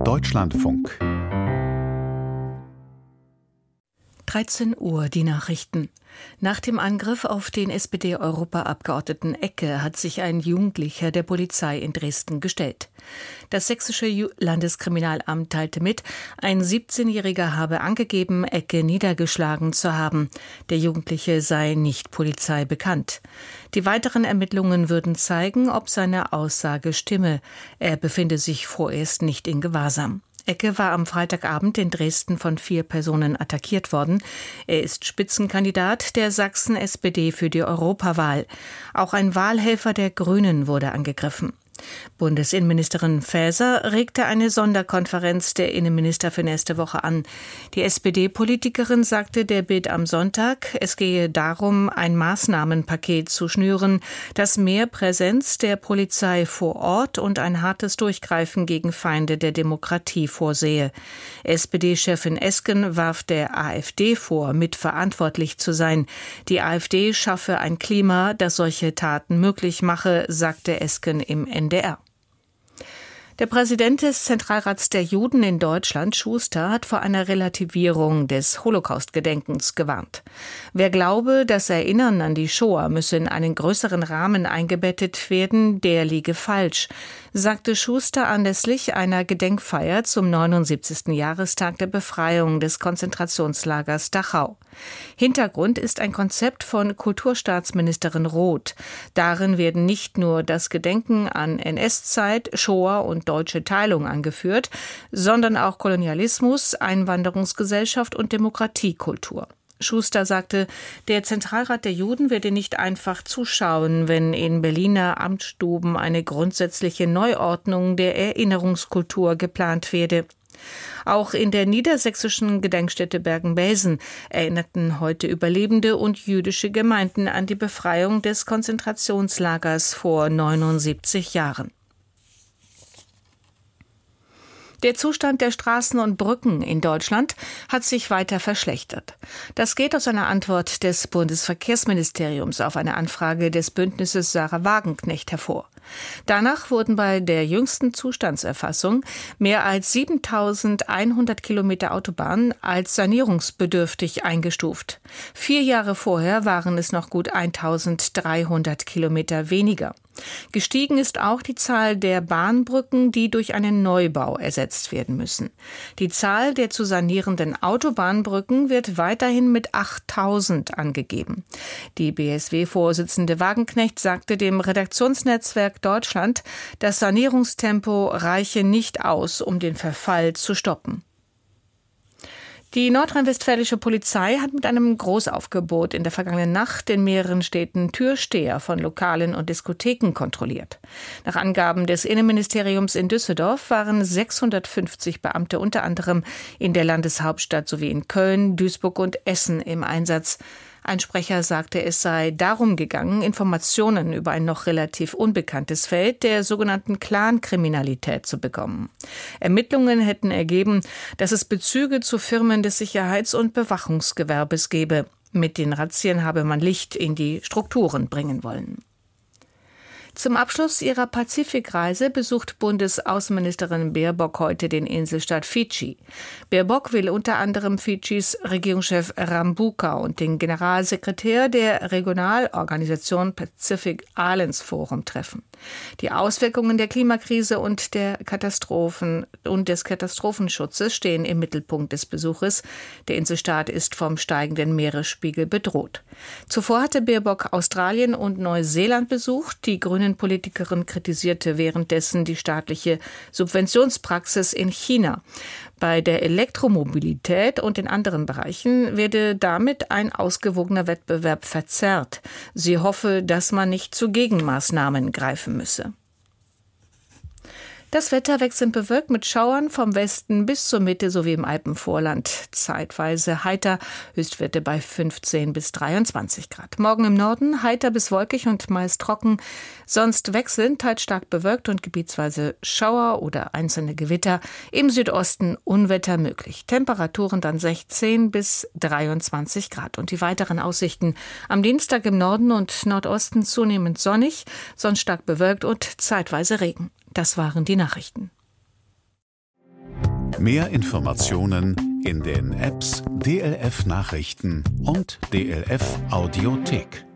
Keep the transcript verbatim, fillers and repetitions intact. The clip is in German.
Deutschlandfunk. dreizehn Uhr, die Nachrichten. Nach dem Angriff auf den S P D-Europaabgeordneten Ecke hat sich ein Jugendlicher der Polizei in Dresden gestellt. Das sächsische Ju- Landeskriminalamt teilte mit, ein siebzehnjähriger habe angegeben, Ecke niedergeschlagen zu haben. Der Jugendliche sei nicht Polizei bekannt. Die weiteren Ermittlungen würden zeigen, ob seine Aussage stimme. Er befinde sich vorerst nicht in Gewahrsam. Ecke war am Freitagabend in Dresden von vier Personen attackiert worden. Er ist Spitzenkandidat der Sachsen-S P D für die Europawahl. Auch ein Wahlhelfer der Grünen wurde angegriffen. Bundesinnenministerin Faeser regte eine Sonderkonferenz der Innenminister für nächste Woche an. Die S P D-Politikerin sagte der Bild am Sonntag, es gehe darum, ein Maßnahmenpaket zu schnüren, das mehr Präsenz der Polizei vor Ort und ein hartes Durchgreifen gegen Feinde der Demokratie vorsehe. S P D-Chefin Esken warf der AfD vor, mitverantwortlich zu sein. Die AfD schaffe ein Klima, das solche Taten möglich mache, sagte Esken im N D R. Der Präsident des Zentralrats der Juden in Deutschland, Schuster, hat vor einer Relativierung des Holocaust-Gedenkens gewarnt. Wer glaube, das Erinnern an die Shoah müsse in einen größeren Rahmen eingebettet werden, der liege falsch, sagte Schuster anlässlich einer Gedenkfeier zum neunundsiebzigsten Jahrestag der Befreiung des Konzentrationslagers Dachau. Hintergrund ist ein Konzept von Kulturstaatsministerin Roth. Darin werden nicht nur das Gedenken an N S-Zeit, Shoah und deutsche Teilung angeführt, sondern auch Kolonialismus, Einwanderungsgesellschaft und Demokratiekultur. Schuster sagte, der Zentralrat der Juden werde nicht einfach zuschauen, wenn in Berliner Amtsstuben eine grundsätzliche Neuordnung der Erinnerungskultur geplant werde. Auch in der niedersächsischen Gedenkstätte Bergen-Belsen erinnerten heute Überlebende und jüdische Gemeinden an die Befreiung des Konzentrationslagers vor neunundsiebzig Jahren. Der Zustand der Straßen und Brücken in Deutschland hat sich weiter verschlechtert. Das geht aus einer Antwort des Bundesverkehrsministeriums auf eine Anfrage des Bündnisses Sarah Wagenknecht hervor. Danach wurden bei der jüngsten Zustandserfassung mehr als siebentausendeinhundert Kilometer Autobahn als sanierungsbedürftig eingestuft. Vier Jahre vorher waren es noch gut eintausenddreihundert Kilometer weniger. Gestiegen ist auch die Zahl der Bahnbrücken, die durch einen Neubau ersetzt werden müssen. Die Zahl der zu sanierenden Autobahnbrücken wird weiterhin mit achttausend angegeben. Die B S W-Vorsitzende Wagenknecht sagte dem Redaktionsnetzwerk Deutschland, das Sanierungstempo reiche nicht aus, um den Verfall zu stoppen. Die nordrhein-westfälische Polizei hat mit einem Großaufgebot in der vergangenen Nacht in mehreren Städten Türsteher von Lokalen und Diskotheken kontrolliert. Nach Angaben des Innenministeriums in Düsseldorf waren sechshundertfünfzig Beamte unter anderem in der Landeshauptstadt sowie in Köln, Duisburg und Essen im Einsatz. Ein Sprecher sagte, es sei darum gegangen, Informationen über ein noch relativ unbekanntes Feld der sogenannten Clankriminalität zu bekommen. Ermittlungen hätten ergeben, dass es Bezüge zu Firmen des Sicherheits- und Bewachungsgewerbes gebe. Mit den Razzien habe man Licht in die Strukturen bringen wollen. Zum Abschluss ihrer Pazifikreise besucht Bundesaußenministerin Baerbock heute den Inselstaat Fidschi. Baerbock will unter anderem Fidschis Regierungschef Rambuka und den Generalsekretär der Regionalorganisation Pacific Islands Forum treffen. Die Auswirkungen der Klimakrise und der Katastrophen und des Katastrophenschutzes stehen im Mittelpunkt des Besuches. Der Inselstaat ist vom steigenden Meeresspiegel bedroht. Zuvor hatte Baerbock Australien und Neuseeland besucht. Die grüne Politikerin kritisierte währenddessen die staatliche Subventionspraxis in China. Bei der Elektromobilität und in anderen Bereichen werde damit ein ausgewogener Wettbewerb verzerrt. Sie hoffe, dass man nicht zu Gegenmaßnahmen greifen müsse. Das Wetter wechselnd bewölkt mit Schauern vom Westen bis zur Mitte sowie im Alpenvorland. Zeitweise heiter, Höchstwerte bei fünfzehn bis dreiundzwanzig Grad. Morgen im Norden heiter bis wolkig und meist trocken. Sonst wechselnd, teils stark bewölkt und gebietsweise Schauer oder einzelne Gewitter. Im Südosten Unwetter möglich. Temperaturen dann sechzehn bis dreiundzwanzig Grad. Und die weiteren Aussichten: am Dienstag im Norden und Nordosten zunehmend sonnig, sonst stark bewölkt und zeitweise Regen. Das waren die Nachrichten. Mehr Informationen in den Apps D L F Nachrichten und D L F Audiothek.